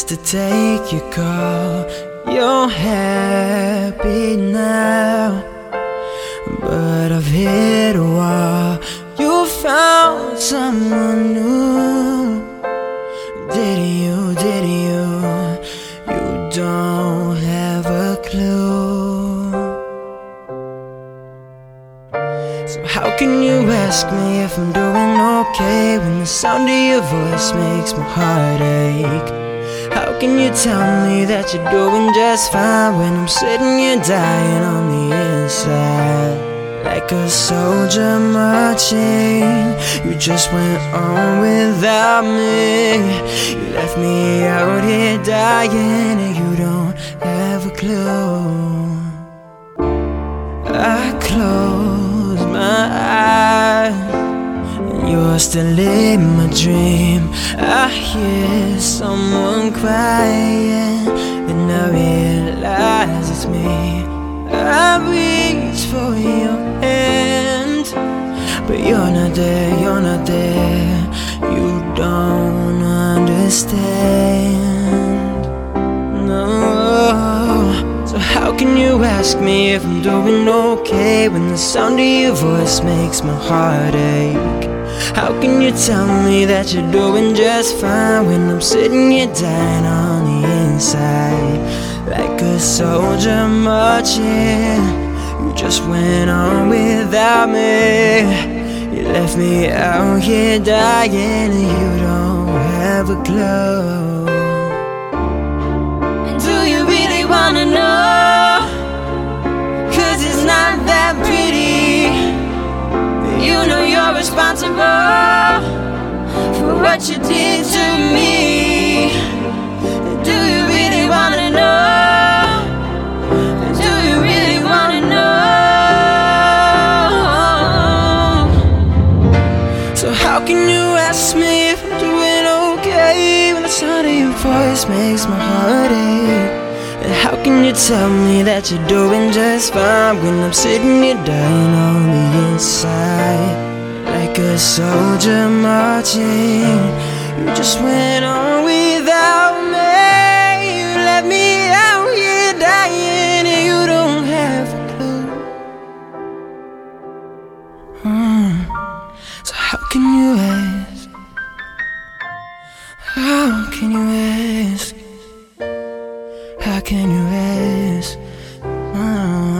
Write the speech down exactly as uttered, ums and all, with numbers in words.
to take your call. You're happy now, but I've hit a wall. You found someone new. Did you, did you? You don't have a clue. So how can you ask me if I'm doing okay when the sound of your voice makes my heart ache? How can you tell me that you're doing just fine when I'm sitting here dying on the inside? Like a soldier marching, you just went on without me. You left me out here dying and you don't have a clue. I close my eyes and you're still in my dream. I hear someone crying and I realize it's me. I reach for your hand, but you're not there, you're not there. You don't understand. No. So how can you ask me if I'm doing okay when the sound of your voice makes my heart ache? How can you tell me that you're doing just fine when I'm sitting here dying on the inside? Like a soldier marching, you just went on without me. You left me out here dying and you don't have a clue. Do you really wanna know? Cause it's not that pretty. You know you're responsible for what you did to me. Do you really wanna know? How can you ask me if I'm doing okay when the sound of your voice makes my heart ache? And how can you tell me that you're doing just fine when I'm sitting here dying on the inside? Like a soldier marching, you just went on without me. You left me out here dying and you don't have a clue. mm. So how can you ask? How can you ask? How can you ask? Oh.